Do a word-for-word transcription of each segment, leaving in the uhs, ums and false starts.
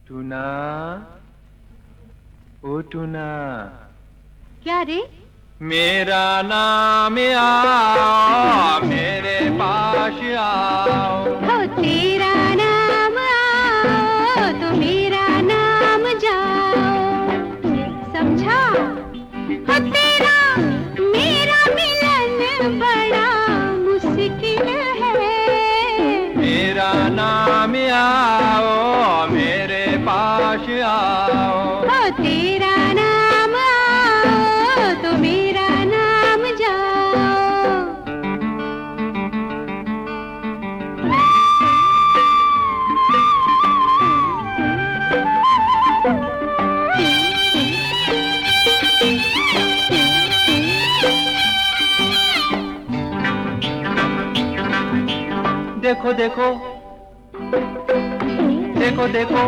Tuna, ओ tuna. क्या रे? मेरा नाम आओ, मेरे पास आओ। हो तेरा नाम आओ तो मेरा नाम जाओ। समझा? हो तेरा मेरा मिलन बड़ा मुश्किल है। मेरा नाम आओ, मेरे पास आओ। हो तेरा नाम आओ तो मेरा नाम जाओ। देखो देखो देखो देखो,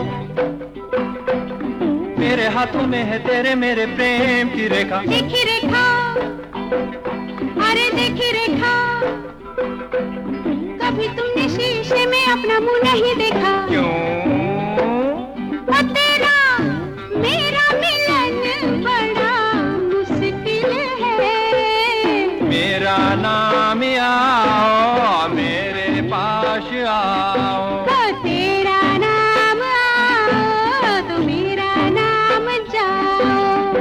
मेरे हाथों में है तेरे मेरे प्रेम की रेखा। देखी रेखा, अरे देखी रेखा, कभी तुमने शीशे में अपना मुंह नहीं देखा। क्यों? ओ तेरा मेरा मिलन बड़ा मुश्किल है। मेरा नाम आओ, मेरे पास आओ। ओ तेरा नाम आओ तो मेरा नाम जाओ।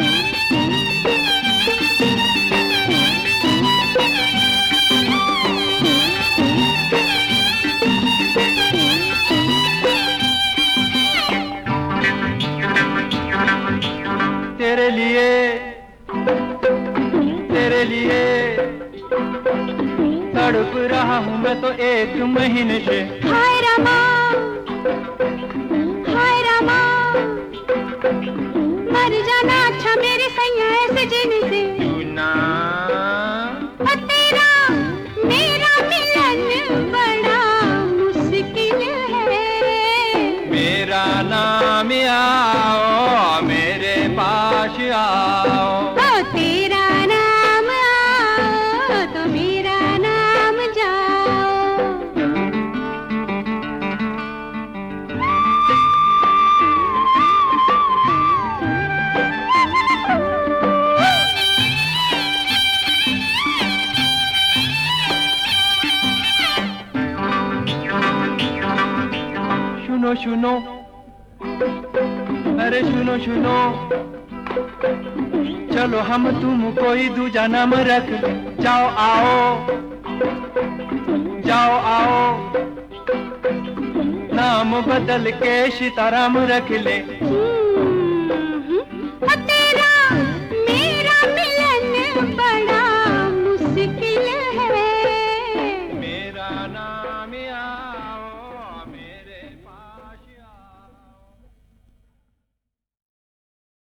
तेरे लिए तेरे लिए तड़प रहा हूँ मैं तो एक महीने से। हाय रामा, हाय रामा, मर जाना अच्छा मेरे सैया ऐसे जीने से। टूना, ओ तेरा मेरा मिलन बड़ा मुश्किल है। मेरा नाम आओ, मेरे पास आओ। ओ तेरा नाम आओ तो मेरा नाम जाओ। सुनो सुनो, अरे सुनो सुनो, चलो हम तुम कोई दूजा नाम रख। जाओ आओ, जाओ आओ, नाम बदल के सीताराम रख ले।